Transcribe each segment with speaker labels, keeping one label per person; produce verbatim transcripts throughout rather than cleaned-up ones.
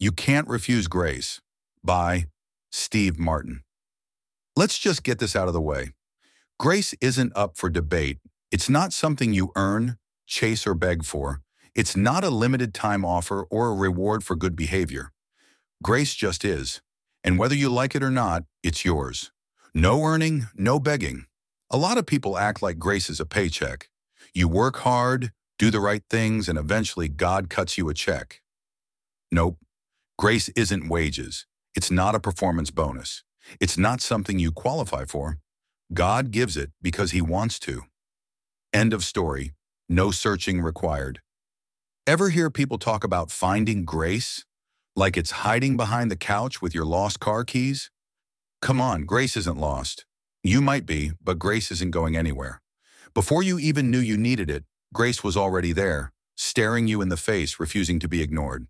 Speaker 1: You Can't Refuse Grace by Steve Martin. Let's just get this out of the way. Grace isn't up for debate. It's not something you earn, chase, or beg for. It's not a limited time offer or a reward for good behavior. Grace just is. And whether you like it or not, it's yours. No earning, no begging. A lot of people act like grace is a paycheck. You work hard, do the right things, and eventually God cuts you a check. Nope. Grace isn't wages. It's not a performance bonus. It's not something you qualify for. God gives it because He wants to. End of story. No searching required. Ever hear people talk about finding grace? Like it's hiding behind the couch with your lost car keys? Come on, grace isn't lost. You might be, but grace isn't going anywhere. Before you even knew you needed it, grace was already there, staring you in the face, refusing to be ignored.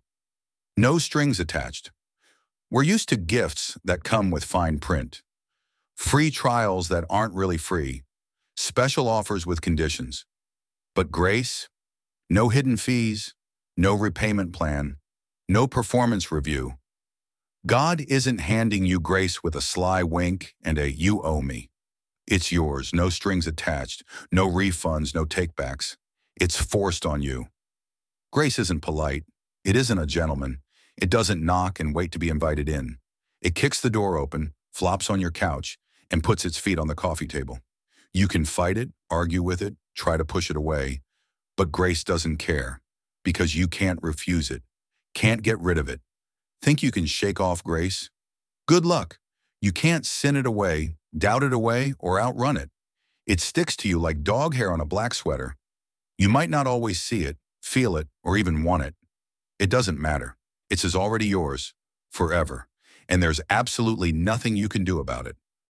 Speaker 1: No strings attached. We're used to gifts that come with fine print. Free trials that aren't really free. Special offers with conditions. But grace? No hidden fees, no repayment plan, no performance review. God isn't handing you grace with a sly wink and a "you owe me." It's yours, no strings attached, no refunds, no takebacks. It's forced on you. Grace isn't polite. It isn't a gentleman. It doesn't knock and wait to be invited in. It kicks the door open, flops on your couch, and puts its feet on the coffee table. You can fight it, argue with it, try to push it away, but grace doesn't care because you can't refuse it, can't get rid of it. Think you can shake off grace? Good luck. You can't sin it away, doubt it away, or outrun it. It sticks to you like dog hair on a black sweater. You might not always see it, feel it, or even want it. It doesn't matter. It's already yours, forever, and there's absolutely nothing you can do about it.